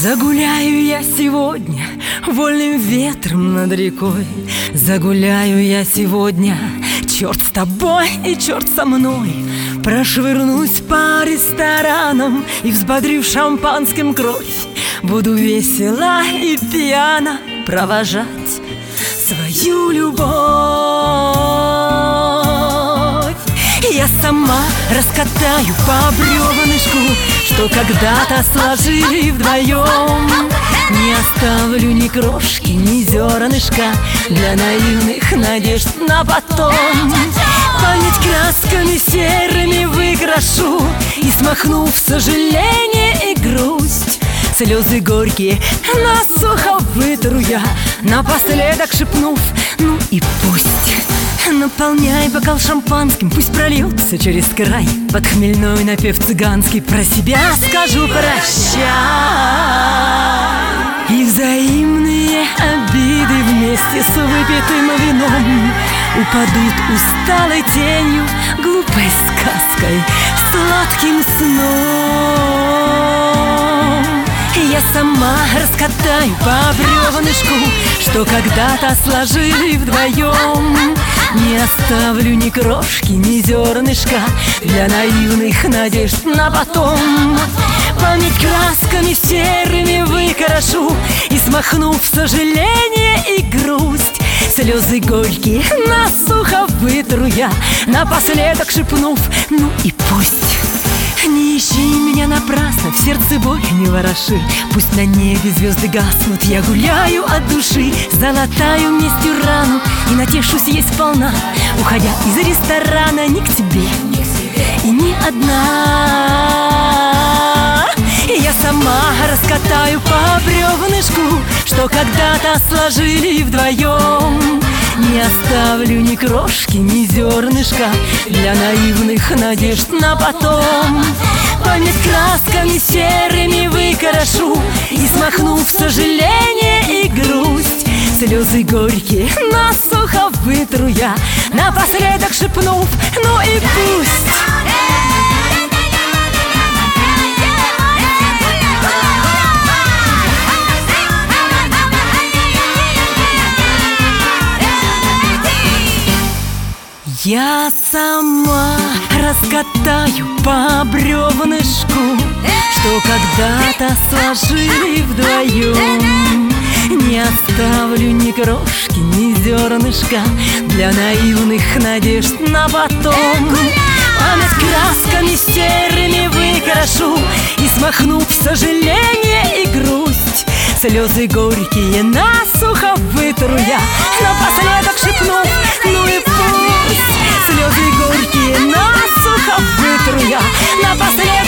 Загуляю я сегодня вольным ветром над рекой. Загуляю я сегодня, черт с тобой и черт со мной. Прошвырнусь по ресторанам и, взбодрив шампанским кровь, буду весела и пьяно провожать свою любовь. Я сама раскатаю по бревнышку, что когда-то сложили вдвоем. Не оставлю ни крошки, ни зернышка для наивных надежд на потом. Память красками серыми выкрашу и, смахнув сожаление и грусть, слезы горькие на сухо вытру я, напоследок шепнув: ну и пусть. Наполняй бокал шампанским, пусть прольется через край. Под хмельной напев цыганский про себя скажу прощай. И взаимные обиды вместе с выпитым вином упадут усталой тенью, глупой сказкой, сладким сном. Я сама раскатаю по бревнышку, что когда-то сложили вдвоем. Не оставлю ни крошки, ни зернышка для наивных надежд на потом. Память красками серыми выкрашу и, смахнув сожаление и грусть, слезы горькие на сухо вытру я, напоследок шепнув: ну и пусть. Не ищи меня напрасно, в сердце боль не вороши. Пусть на небе звезды гаснут, я гуляю от души. Залатаю местью рану и натешусь ей сполна, уходя из ресторана не к тебе и не одна. Я сама раскатаю по бревнышку, что когда-то сложили вдвоем. Не оставлю ни крошки, ни зернышка для наивных надежд на потом. Память красками серыми выкрашу и, смахнув сожаление и грусть, слезы горькие на сухо вытру я, напоследок шепнув: ну и пусть. Я сама раскатаю по бревнышку, что когда-то сложили вдвоем. Не оставлю ни крошки, ни зернышка для наивных надежд на потом. Память красками серыми выкрашу и, смахнув сожаление и грусть, слезы горькие на сухо вытру я, напоследок шепнув: ну и пусть. Слезы горькие на сухо вытру я, напоследок